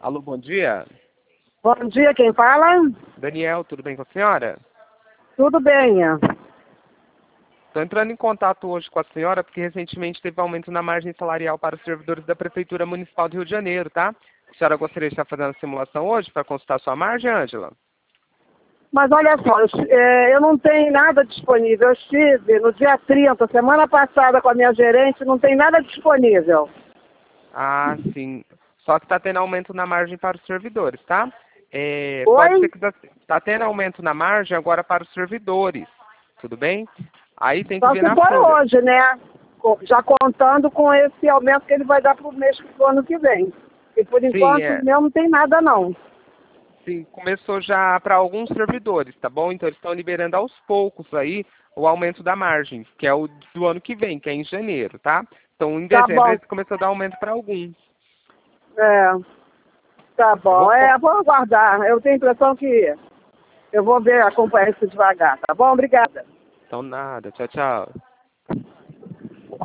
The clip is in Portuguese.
Alô, bom dia. Bom dia, quem fala? Daniel, tudo bem com a senhora? Tudo bem. Estou entrando em contato hoje com a senhora porque recentemente teve aumento na margem salarial para os servidores da Prefeitura Municipal do Rio de Janeiro, tá? A senhora gostaria de estar fazendo a simulação hoje para consultar sua margem, Ângela? Mas olha só, eu não tenho nada disponível. Eu estive no dia 30, semana passada, com a minha gerente, não tem nada disponível. Ah, sim. Só que está tendo aumento na margem para os servidores, tá? Pode Oi? ser que está tendo aumento na margem agora para os servidores, tudo bem? Aí tem que Só ver se na for folha. hoje, né? Já contando com esse aumento que ele vai dar para o mês do ano que vem. E por Sim, enquanto mesmo não tem nada não. Sim, começou já para alguns servidores, tá bom? Então eles estão liberando aos poucos aí o aumento da margem, que é o do ano que vem, que é em janeiro, tá? Então em Tá dezembro bom. eles começam a dar aumento para alguns. É, tá Eu bom. vou... Vou aguardar. Eu tenho a impressão que eu vou ver, acompanhar isso devagar. Tá bom? Obrigada. Então nada, tchau, tchau.